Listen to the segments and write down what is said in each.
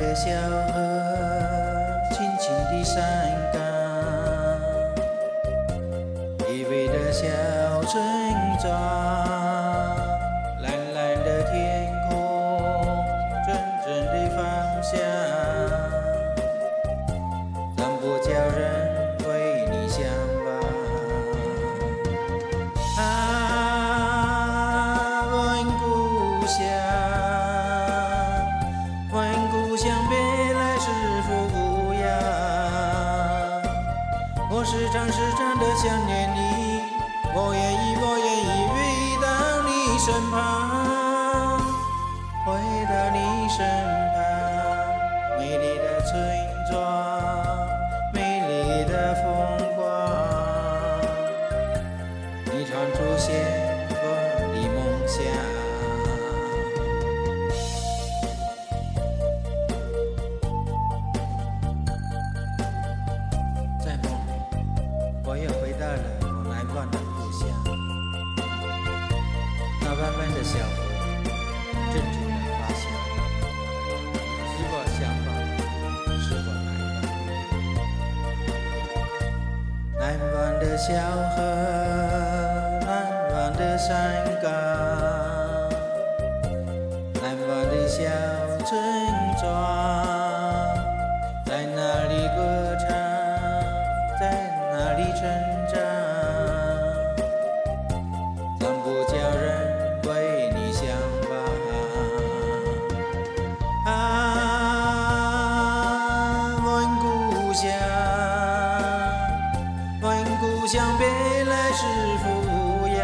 的小河，轻轻的山岗，依偎的小村庄，蓝蓝的天空，阵阵的芳香，怎不叫人为你向往？啊，问故乡，问故乡别来是否无恙？我时常的想念你，我愿意回到你身旁，回到你身旁，美丽的村庄，美丽的风光，你常出现我的梦想。在梦里，我又回到了我难忘的故乡，那弯弯的小河，阵阵的花香，使我向往，使我难忘的小河，难忘的山岗，难忘的小村庄，在哪里歌唱，在哪里成长，怎不叫人为你向往？啊，问故乡，问故乡别来是否无恙？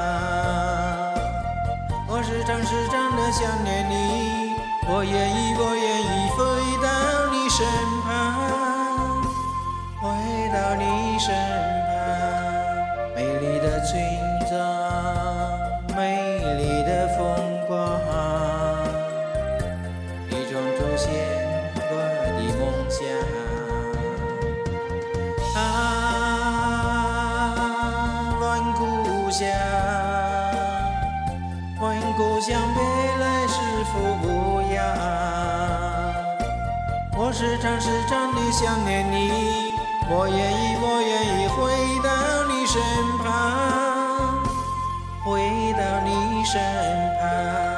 我时常的想念你，我愿意回到你身旁，回到你身旁，美丽的村庄，美丽的风光，你总出现我的梦想。啊，问故乡，问故乡别来是否无恙？我时常的想念你，我愿意回到你身旁，回到你身旁。